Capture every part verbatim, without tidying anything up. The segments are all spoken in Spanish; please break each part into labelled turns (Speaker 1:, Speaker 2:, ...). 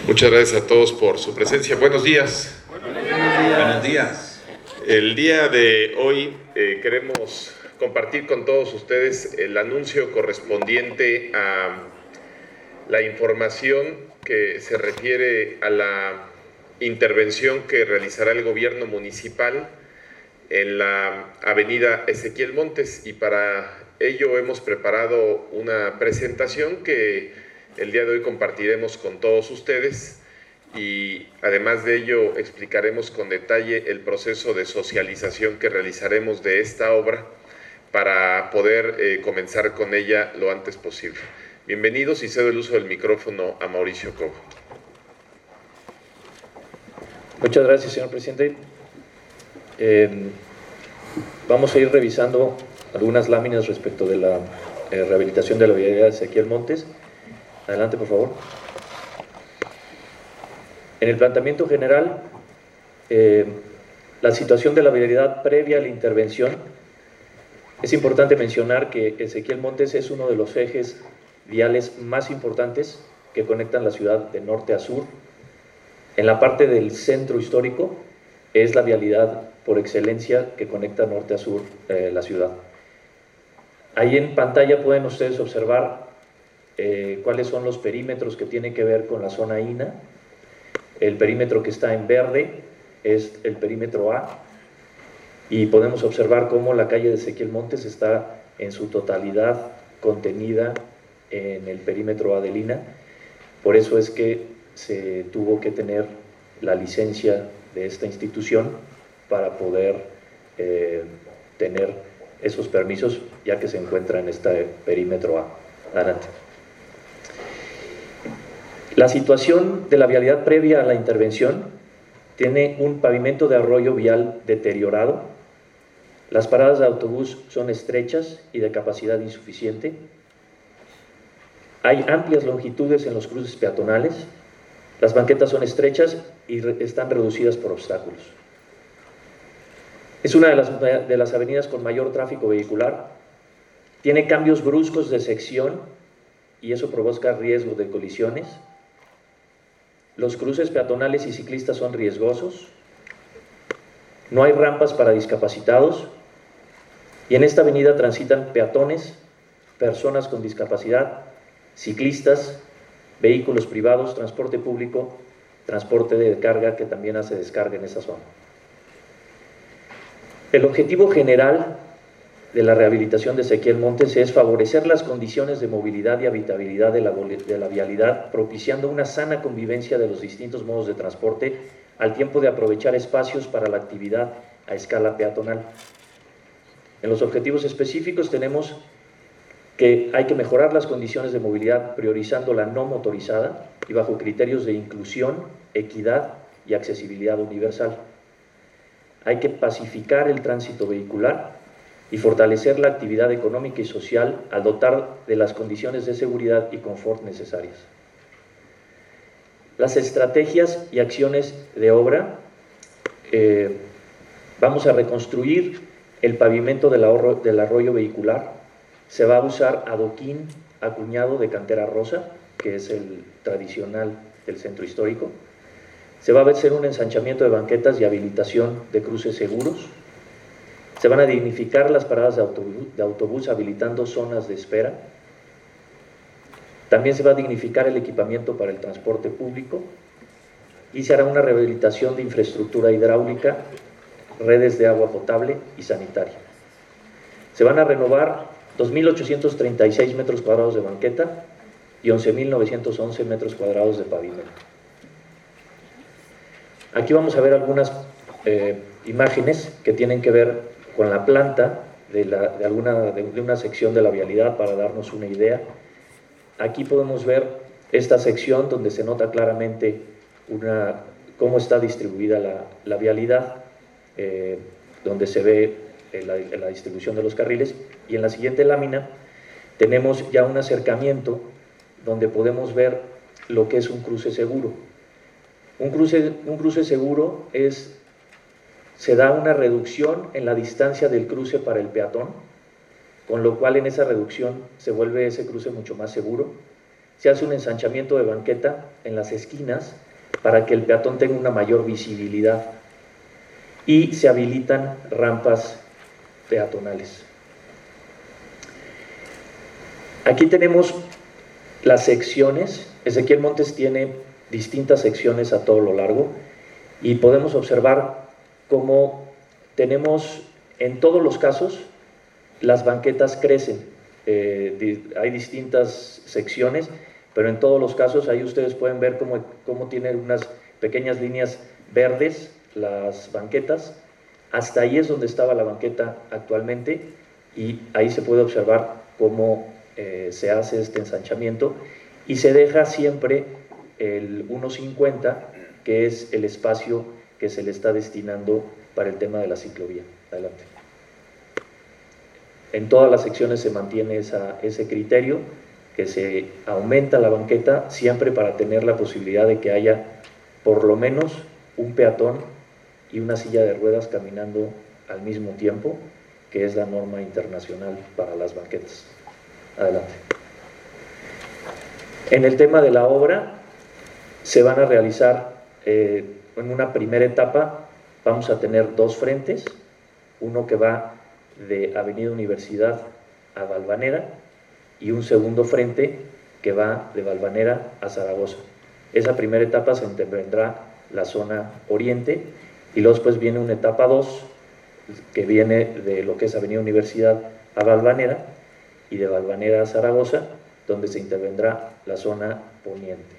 Speaker 1: Muchas gracias a todos por su presencia. Buenos días.
Speaker 2: Buenos días. Buenos días.
Speaker 1: El día de hoy eh, queremos compartir con todos ustedes el anuncio correspondiente a la información que se refiere a la intervención que realizará el gobierno municipal en la avenida Ezequiel Montes, y para ello hemos preparado una presentación que el día de hoy compartiremos con todos ustedes, y además de ello explicaremos con detalle el proceso de socialización que realizaremos de esta obra para poder eh, comenzar con ella lo antes posible. Bienvenidos, y cedo el uso del micrófono a Mauricio Cobo.
Speaker 3: Muchas gracias, señor presidente. Eh, vamos a ir revisando algunas láminas respecto de la eh, rehabilitación de la vialidad de Ezequiel Montes. Adelante, por favor. En el planteamiento general, eh, la situación de la vialidad previa a la intervención, es importante mencionar que Ezequiel Montes es uno de los ejes viales más importantes que conectan la ciudad de norte a sur. En la parte del centro histórico es la vialidad por excelencia que conecta norte a sur eh, la ciudad. Ahí en pantalla pueden ustedes observar eh, cuáles son los perímetros que tienen que ver con la zona I N A. El perímetro que está en verde es el perímetro A, y podemos observar cómo la calle de Ezequiel Montes está en su totalidad contenida en el perímetro A del I N A. Por eso es que se tuvo que tener la licencia de esta institución para poder eh, tener esos permisos, ya que se encuentra en este perímetro A. Adelante. La situación de la vialidad previa a la intervención tiene un pavimento de arroyo vial deteriorado. Las paradas de autobús son estrechas y de capacidad insuficiente. Hay amplias longitudes en los cruces peatonales. Las banquetas son estrechas y re- están reducidas por obstáculos. Es una de las, de las avenidas con mayor tráfico vehicular. Tiene cambios bruscos de sección y eso provoca riesgo de colisiones. Los cruces peatonales y ciclistas son riesgosos. No hay rampas para discapacitados. Y en esta avenida transitan peatones, personas con discapacidad, ciclistas, vehículos privados, transporte público, transporte de carga que también hace descarga en esa zona. El objetivo general de la rehabilitación de Ezequiel Montes es favorecer las condiciones de movilidad y habitabilidad de la, de la vialidad, propiciando una sana convivencia de los distintos modos de transporte, al tiempo de aprovechar espacios para la actividad a escala peatonal. En los objetivos específicos tenemos que hay que mejorar las condiciones de movilidad priorizando la no motorizada y bajo criterios de inclusión, equidad y accesibilidad universal. Hay que pacificar el tránsito vehicular y fortalecer la actividad económica y social al dotar de las condiciones de seguridad y confort necesarias. Las estrategias y acciones de obra, eh, vamos a reconstruir el pavimento del, ahorro, del arroyo vehicular. Se va a usar adoquín acuñado de cantera rosa, que es el tradicional del centro histórico. Se va a hacer un ensanchamiento de banquetas y habilitación de cruces seguros. Se van a dignificar las paradas de autobús, de autobús habilitando zonas de espera. También se va a dignificar el equipamiento para el transporte público, y se hará una rehabilitación de infraestructura hidráulica, redes de agua potable y sanitaria. Se van a renovar dos mil ochocientos treinta y seis metros cuadrados de banqueta y once mil novecientos once metros cuadrados de pavimento. Aquí vamos a ver algunas eh, imágenes que tienen que ver con la planta de, la, de, alguna, de, de una sección de la vialidad para darnos una idea. Aquí podemos ver esta sección donde se nota claramente una, cómo está distribuida la, la vialidad, eh, donde se ve la, la distribución de los carriles, y en la siguiente lámina tenemos ya un acercamiento donde podemos ver lo que es un cruce seguro. Un cruce, un cruce seguro es, se da una reducción en la distancia del cruce para el peatón, con lo cual en esa reducción se vuelve ese cruce mucho más seguro. Se hace un ensanchamiento de banqueta en las esquinas para que el peatón tenga una mayor visibilidad, y se habilitan rampas peatonales. Aquí tenemos las secciones. Ezequiel Montes tiene distintas secciones a todo lo largo y podemos observar cómo tenemos en todos los casos las banquetas crecen. Eh, di, hay distintas secciones, pero en todos los casos ahí ustedes pueden ver cómo, cómo tienen unas pequeñas líneas verdes las banquetas. Hasta ahí es donde estaba la banqueta actualmente, y ahí se puede observar cómo eh, se hace este ensanchamiento, y se deja siempre el uno cincuenta, que es el espacio que se le está destinando para el tema de la ciclovía. Adelante. En todas las secciones se mantiene esa, ese criterio, que se aumenta la banqueta siempre para tener la posibilidad de que haya por lo menos un peatón y una silla de ruedas caminando al mismo tiempo, que es la norma internacional para las banquetas. Adelante. En el tema de la obra, se van a realizar eh, en una primera etapa, vamos a tener dos frentes, uno que va de Avenida Universidad a Valvanera y un segundo frente que va de Valvanera a Zaragoza. Esa primera etapa se intervendrá la zona oriente, y luego después viene una etapa dos que viene de lo que es Avenida Universidad a Valvanera y de Valvanera a Zaragoza, donde se intervendrá la zona poniente.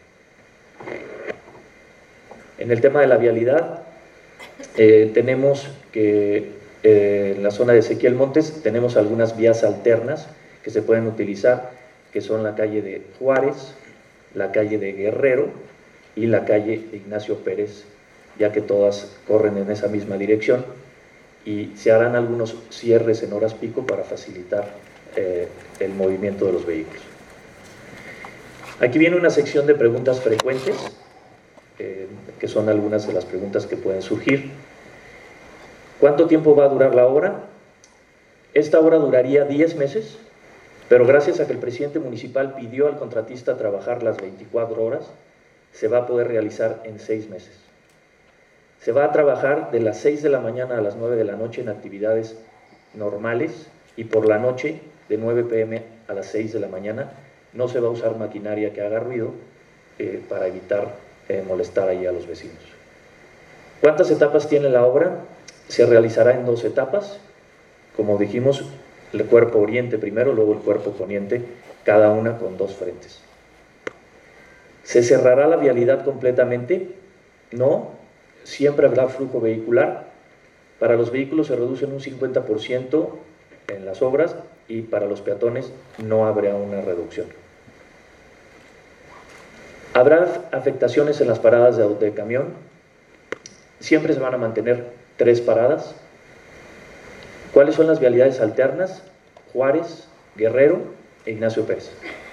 Speaker 3: En el tema de la vialidad, eh, tenemos que eh, en la zona de Ezequiel Montes tenemos algunas vías alternas que se pueden utilizar, que son la calle de Juárez, la calle de Guerrero y la calle de Ignacio Pérez, ya que todas corren en esa misma dirección, y se harán algunos cierres en horas pico para facilitar eh, el movimiento de los vehículos. Aquí viene una sección de preguntas frecuentes, eh, que son algunas de las preguntas que pueden surgir. ¿Cuánto tiempo va a durar la obra? Esta obra duraría diez meses, pero gracias a que el presidente municipal pidió al contratista trabajar las veinticuatro horas, se va a poder realizar en seis meses. Se va a trabajar de las seis de la mañana a las nueve de la noche en actividades normales, y por la noche de nueve pe eme a las seis de la mañana. No se va a usar maquinaria que haga ruido eh, para evitar eh, molestar ahí a los vecinos. ¿Cuántas etapas tiene la obra? Se realizará en dos etapas. Como dijimos, el cuerpo oriente primero, luego el cuerpo poniente, cada una con dos frentes. ¿Se cerrará la vialidad completamente? No, siempre habrá flujo vehicular. Para los vehículos se reduce en un cincuenta por ciento en las obras, y para los peatones no habrá una reducción. ¿Habrá afectaciones en las paradas de, de camión? Siempre se van a mantener tres paradas. ¿Cuáles son las vialidades alternas? Juárez, Guerrero e Ignacio Pérez.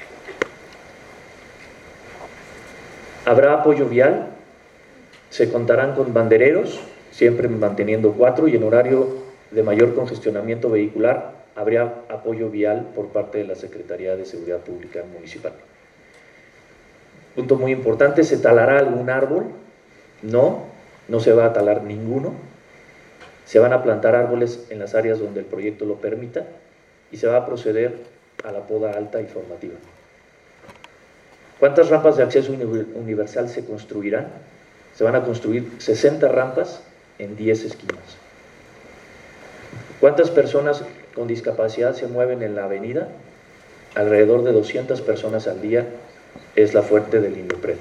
Speaker 3: ¿Habrá apoyo vial? Se contarán con bandereros, siempre manteniendo cuatro, y en horario de mayor congestionamiento vehicular habría apoyo vial por parte de la Secretaría de Seguridad Pública Municipal. Punto muy importante, ¿se talará algún árbol? No, no se va a talar ninguno. Se van a plantar árboles en las áreas donde el proyecto lo permita, y se va a proceder a la poda alta y formativa. ¿Cuántas rampas de acceso universal se construirán? Se van a construir sesenta rampas en diez esquinas. ¿Cuántas personas con discapacidad se mueven en la avenida? Alrededor de doscientas personas al día es la fuente del INDEPRED.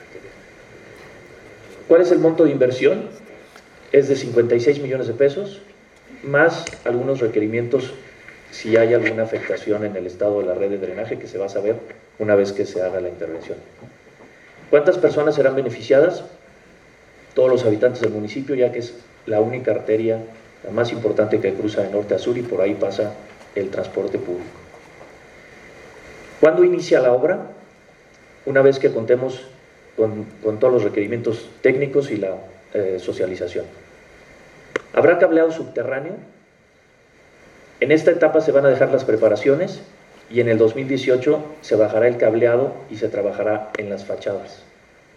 Speaker 3: ¿Cuál es el monto de inversión? Es de cincuenta y seis millones de pesos, más algunos requerimientos si hay alguna afectación en el estado de la red de drenaje, que se va a saber una vez que se haga la intervención. ¿Cuántas personas serán beneficiadas? Todos los habitantes del municipio, ya que es la única arteria, la más importante, que cruza de norte a sur, y por ahí pasa el transporte público. ¿Cuándo inicia la obra? Una vez que contemos con, con todos los requerimientos técnicos y la eh, socialización. ¿Habrá cableado subterráneo? En esta etapa se van a dejar las preparaciones, y en el dos mil dieciocho se bajará el cableado y se trabajará en las fachadas.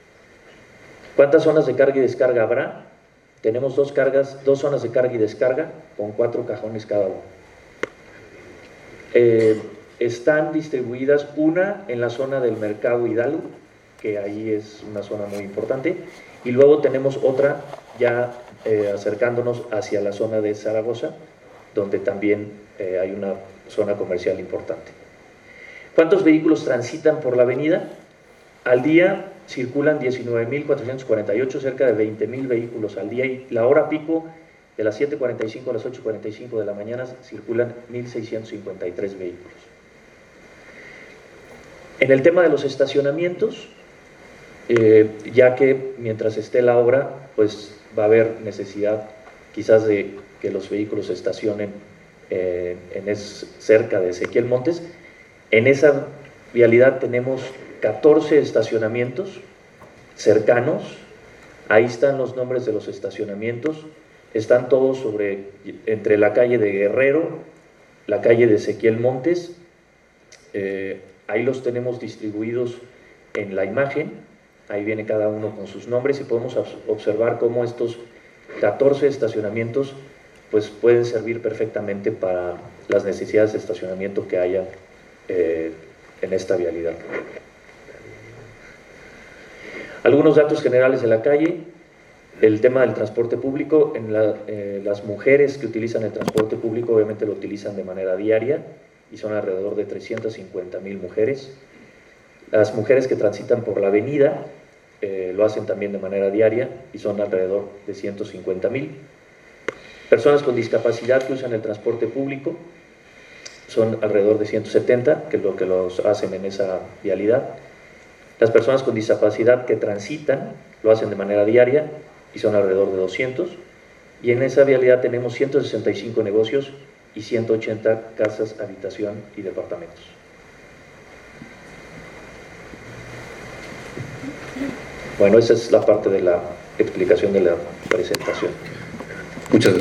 Speaker 3: ¿Cuántas zonas de carga y descarga habrá? Tenemos dos, cargas, dos zonas de carga y descarga con cuatro cajones cada uno. Eh, están distribuidas una en la zona del Mercado Hidalgo, que ahí es una zona muy importante, y luego tenemos otra ya eh, acercándonos hacia la zona de Zaragoza, donde también eh, hay una zona comercial importante. ¿Cuántos vehículos transitan por la avenida? Al día circulan diecinueve mil cuatrocientos cuarenta y ocho, cerca de veinte mil vehículos al día, y la hora pico de las siete cuarenta y cinco a las ocho cuarenta y cinco de la mañana circulan mil seiscientos cincuenta y tres vehículos. En el tema de los estacionamientos, eh, ya que mientras esté la obra, pues va a haber necesidad quizás de que los vehículos se estacionen eh, en es, cerca de Ezequiel Montes. En esa vialidad tenemos catorce estacionamientos cercanos. Ahí están los nombres de los estacionamientos. Están todos sobre, entre la calle de Guerrero, la calle de Ezequiel Montes. Eh, ahí los tenemos distribuidos en la imagen. Ahí viene cada uno con sus nombres y podemos observar cómo estos catorce estacionamientos pues pueden servir perfectamente para las necesidades de estacionamiento que haya eh, en esta vialidad. Algunos datos generales de la calle, el tema del transporte público. En la, eh, las mujeres que utilizan el transporte público obviamente lo utilizan de manera diaria y son alrededor de trescientas cincuenta mil mujeres. Las mujeres que transitan por la avenida eh, lo hacen también de manera diaria y son alrededor de ciento cincuenta mil. Personas con discapacidad que usan el transporte público son alrededor de ciento setenta, que es lo que los hacen en esa vialidad. Las personas con discapacidad que transitan lo hacen de manera diaria y son alrededor de doscientos. Y en esa vialidad tenemos ciento sesenta y cinco negocios y ciento ochenta casas, habitación y departamentos. Bueno, esa es la parte de la explicación de la presentación.
Speaker 2: Muchas gracias.